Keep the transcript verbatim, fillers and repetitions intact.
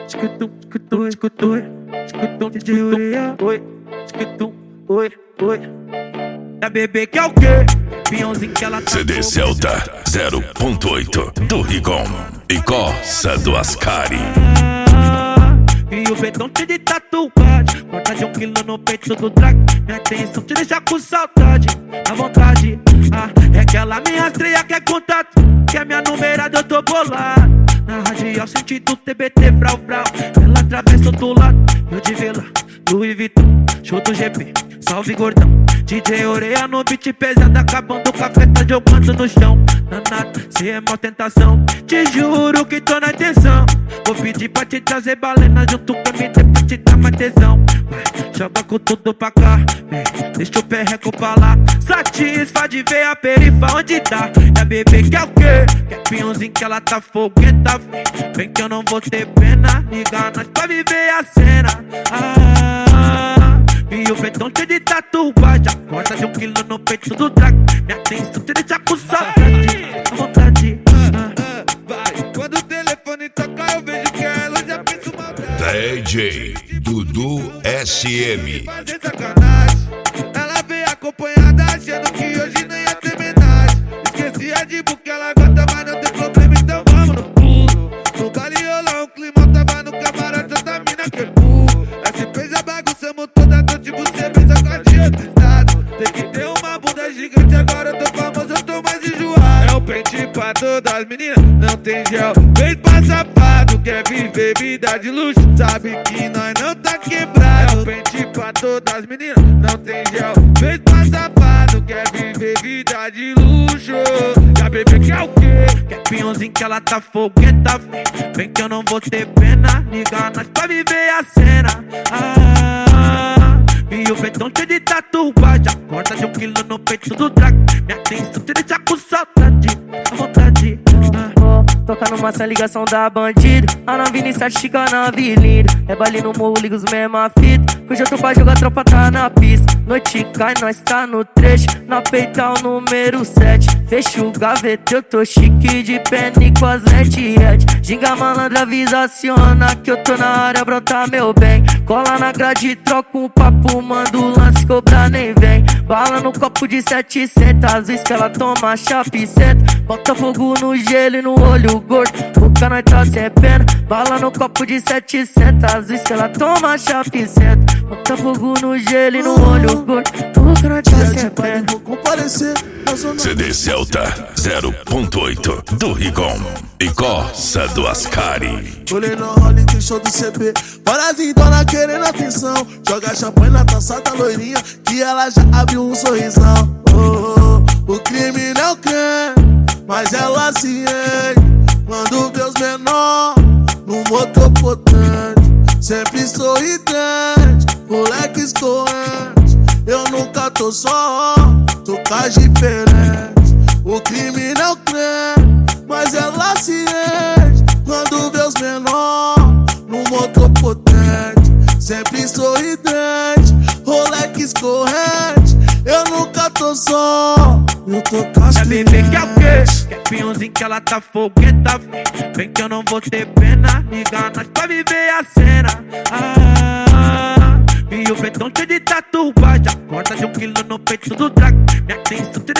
Escutum, escutum, escutum, escutum, D J Ureia. Oi, escutum, oi, oi. A bebê que é o quê? Pinhãozinho que ela tá. C D Celta zero ponto oito do Rigon e Coça do Ascari. E o Betão te de tatuagem, corta de um quilo no peito do drag. Minha atenção te deixa com saudade, à vontade. Ah, é que ela me rastreia, quer contato, que é minha numerada, eu tô bolado. Na radial sentido T B T, brau, brau. Ela atravessa do lado, eu de vela, Louis Vuitton, show do G P, salve gordão. D J Ureia no beat pesado, acabando com a festa, jogando no chão. Danado, cê é mó tentação, te juro que tô na intenção. Vou pedir pra te trazer balena junto com M D pra te dar mais tesão. Vai, joga com tudo pra cá, vem, deixa o perreco pra lá. Satisfa de ver a perifa onde tá. E a bebê que é o quê? Que é pinhãozinho que ela tá fogueta. Vem que eu não vou ter pena, liga nós pra viver a cena. Ah, e o Betão te de tatuagem, corta de um quilo no peito do drag. Minha atenção te deixa com saudade, à vontade. Vai, quando o telefone toca eu vejo que ela já pensa uma D J Dudu S M. fazer sacanagem. Ela veio acompanhada achando que hoje não ia ter homenagem. Esqueci a de que ela gosta, mas não tem problema, então vamos no pulo. No baile rolou um climão, tava no camarote, outra mina que é burro. S P já bagunçamos toda noite, você pensa com a dia do estado. Tem que ter uma bunda gigante, agora eu tô famoso, eu tô mais enjoado. É o pente pra todas as meninas, não tem gel. Vem pra safado, quer viver vida de luxo, sabe que nós não tá quebrado. É o pente pra todas as meninas, não tem gel. Vem pra safado, quer viver vida de luxo. E a bebê que é o quê? Que é pinhãozinho que ela tá fogueta. Vem que eu não vou ter pena, liga nós pra viver a cena. Ah, e o Betão te de tatuagem, corta de um quilo no peito do drag. Minha atenção te deixa com saudade, à vontade. Oh, toca numa sem ligação da bandida. A nave sete chica na avenida. É baile no morro, liga os mesma fita. Que hoje eu tô pra jogar, a tropa tá na pista. Noite cai, nós tá no trecho. Na peital número sete. Fecha o gaveta, eu tô chique de penny com as lentes red. Ginga malandra, avisa, aciona que eu tô na área, brota meu bem. Cola na grade, troca um papo, manda o lance, cobra nem vem. Bala no copo de setecentos, às vezes que ela toma chapiceta. Bota fogo no gelo e no olho gordo, boca nós tá sem pena. Bala no copo de setecentos, às vezes que ela toma chapiceta. Bota fogo no gelo e no olho gordo, boca nós tá sem pena. Vou comparecer na zona. C D Celta zero ponto oito do Rigon e Coça do Ascari. Olhei no role, tem show do C B. Várias então querendo atenção. Joga champanhe na taça da loirinha, que ela já abriu um sorrisão. Oh, oh, o crime não crê, mas ela se enche quando vê os menor no motor potente. Sempre sorridente, moleque escorrente. Eu nunca tô só, tô com as diferentes. O crime não crê, mas ela se enche quando vê os menor no motor potente. Sempre sorridente, Rolex escorrente. Eu nunca tô só, eu tô com as É bebê que é o quê? Que é pinhãozinho que ela tá fogueta. Vem que eu não vou ter pena, liga nós pra viver a cena. Ah, e o Betão te de tatuagem, corta de um quilo no peito do drag. Minha atenção te